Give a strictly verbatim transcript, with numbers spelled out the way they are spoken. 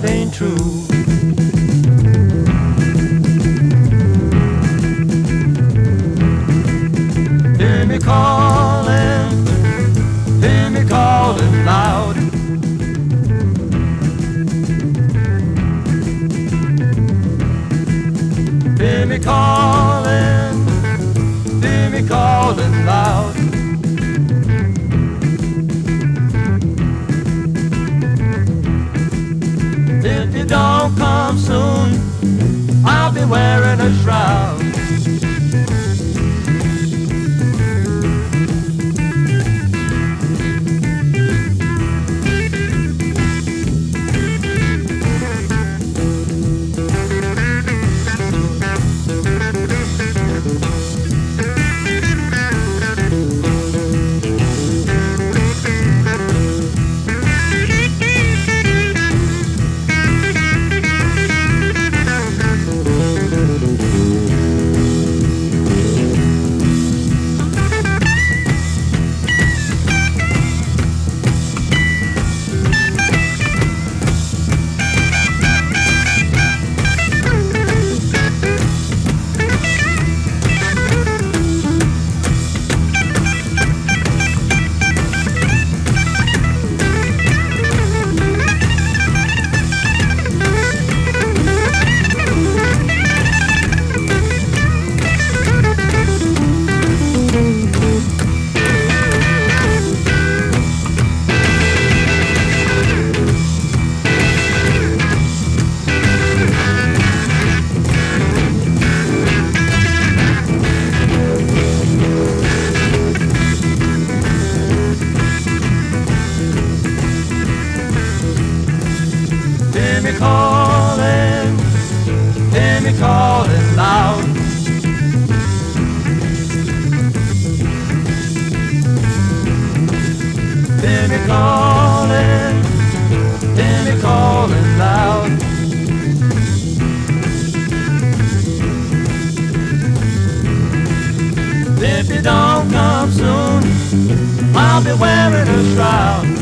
ain't true. Hear me calling, hear me calling loud. Hear me calling, hear me calling loud. If you don't come soon, I'll be wearing a shroud. Hear me calling, hear me calling loud. Hear me calling, hear me calling loud. If you don't come soon, I'll be wearing a shroud.